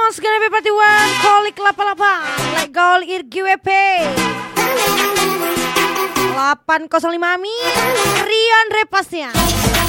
What's gonna be party one? Kolik 88 Like goal IRGWP 805 Amin Rian repasnya